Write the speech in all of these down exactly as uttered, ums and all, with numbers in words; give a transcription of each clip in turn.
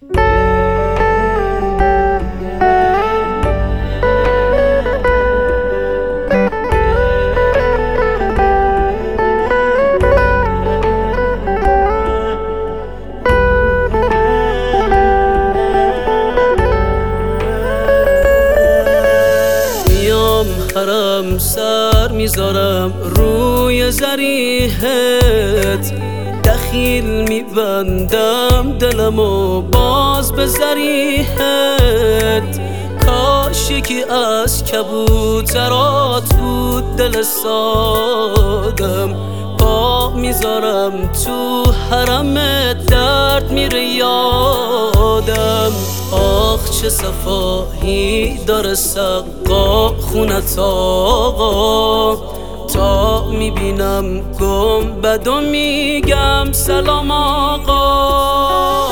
حرم سر میذارم روی ضریحت، دخیل میبندم دلمو باز به ضریحت. کاش یکی از کبوترات بود دل سادم، پا میذارم تو حرمت درد میره یادم. آخ چه صفایی داره سقا خونت آقا، تا میبینم گنبد و میگم سلام آقا.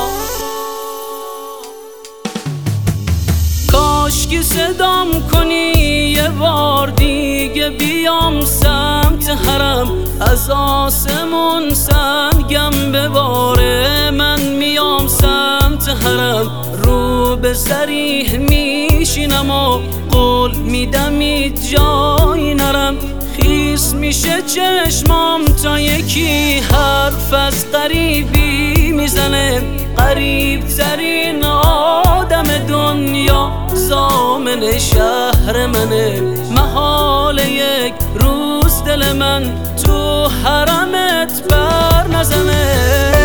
کاشکی صدام کنی یه بار دیگه بیام سمت حرم، از آسمون سنگم بباره من میام سمت حرم. رو به ضریح میشینم و قول میدم هیچ جایی نرم. خیس میشه چشمام تا یکی حرف از غریبی میزنه، غریب ترین آدم دنیا ضامن شهر منه. محال یک روز دل من تو حرمت بر نزنه.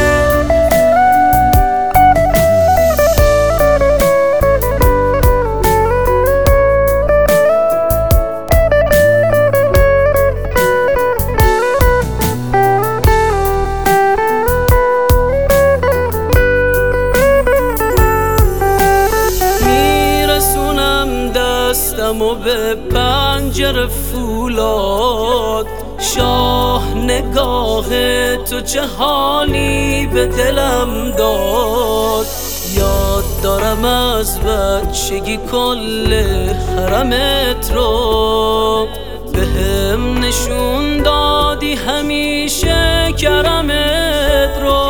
دستمو به پنجره فولاد، شاه نگاه تو چه حالی به دلم داد. یاد دارم از بچگی کل حرمت رو، بهم نشون دادی همیشه کرمت رو.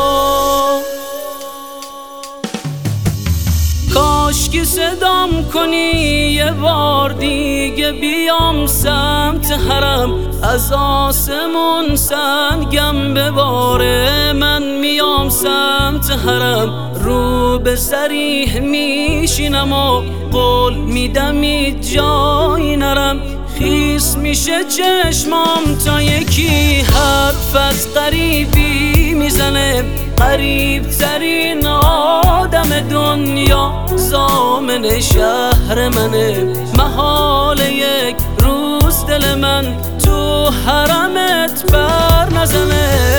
کاشکی صدام کنی یه بار دیگه بیام سمت حرم، از آسمون سنگم بباره من میام سمت حرم. رو به ضریح میشینم و قول میدم هیچ جایی نرم. خیس میشه چشمام تا یکی حرف از غریبی میزنه، غریب ترین آدم دنیا ضامن شهر منه. محال یک روز دل من تو حرمت بر نزنه.